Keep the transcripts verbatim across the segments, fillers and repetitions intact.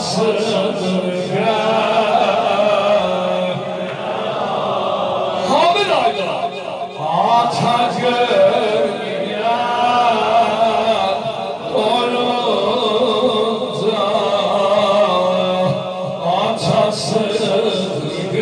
atasıdır Hamid Ayda ata görmeyen doğrunda atasıdır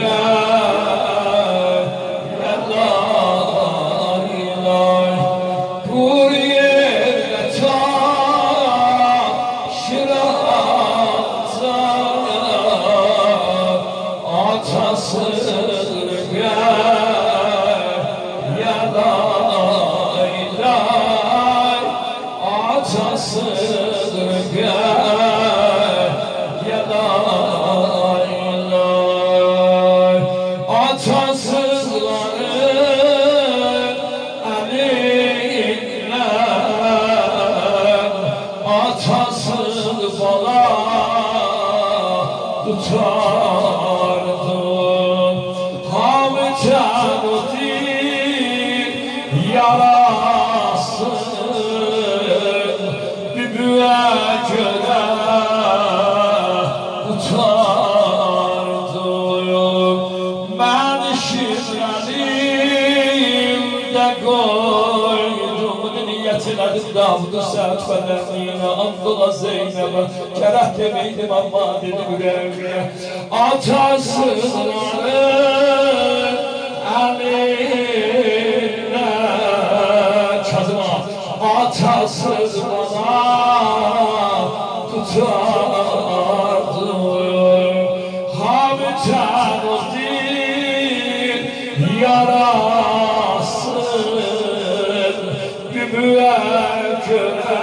tutardım Hamid'ten o değil yarasın bir büyücüne tutardım ben şirketimde koydum niyetledim Davud-u sertfelerliğine Abdullah Zeynep'e kerah demeydim ama dedi yüreğime atasızların eline Kazıma atasız bana tutardım Hamid'ten o değil yarasın bir müekküne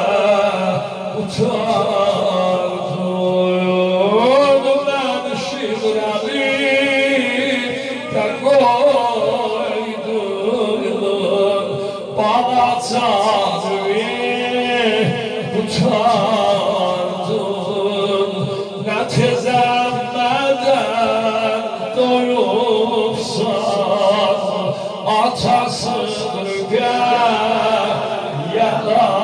utandım ben şiirimi de koydum bana tanrı utandım ne tezemmeden doyupsan atasıdır gel yalan